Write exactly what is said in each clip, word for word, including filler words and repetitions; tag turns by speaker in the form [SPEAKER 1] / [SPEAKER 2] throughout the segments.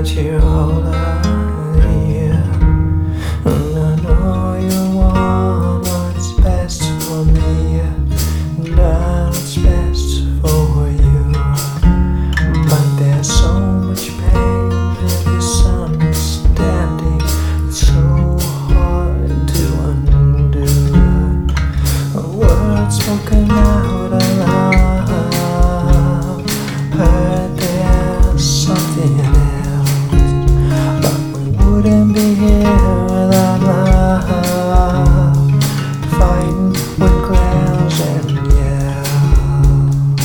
[SPEAKER 1] you all are here, and I know you want what's best for me, and not what's best for you. But there's so much pain and misunderstanding, it's so hard to undo. Words spoken out aloud, heard there's something else, but we wouldn't be here without love, fighting with glares and yells.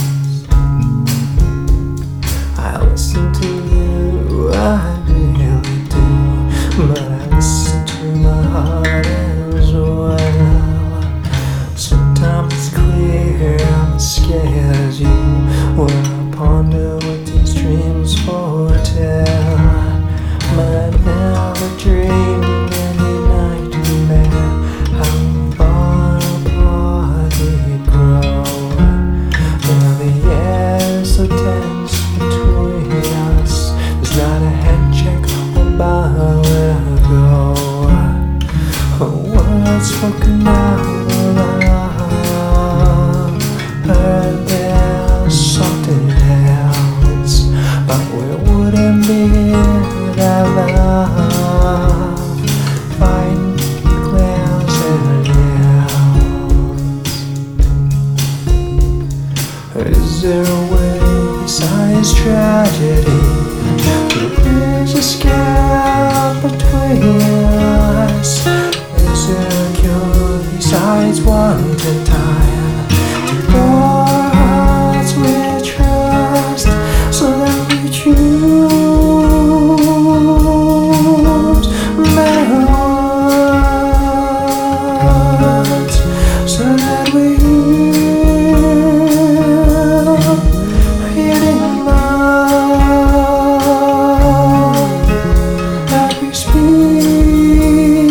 [SPEAKER 1] I listen to you, I really do, but I listen to my heart as well. Sometimes it's clear I'm as scared as you, where I ponder what these dreams foretell. But I never dreamed in any nightmare how far apart we'd grow. Now the air is so tense between us, there's not a handshake or bow where I go. Words spoken out aloud, heard there's something else, but we wouldn't be here without love, fighting clouds and yells. Is there a way besides tragedy to bridge the gap between us? Is there a cure besides wanting time to fill our hearts with trust, so that we choose better words, so that we heal in love, that we speak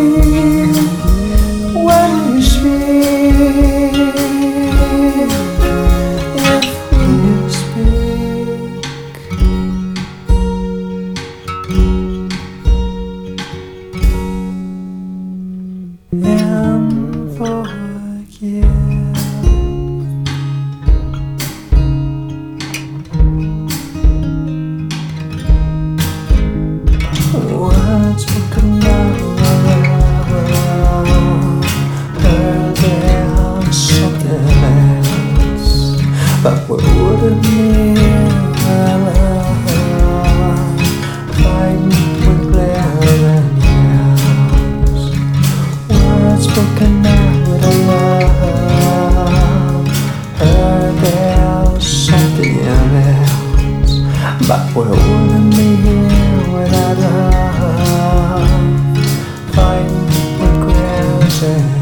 [SPEAKER 1] when we speak, if we speak. And forgive. Words spoken out loud, heard there's something else, but we wouldn't need love, fighting with glare and yells. Words spoken out aloud, heard there's something else, but we wouldn't be here without love, fighting with glares and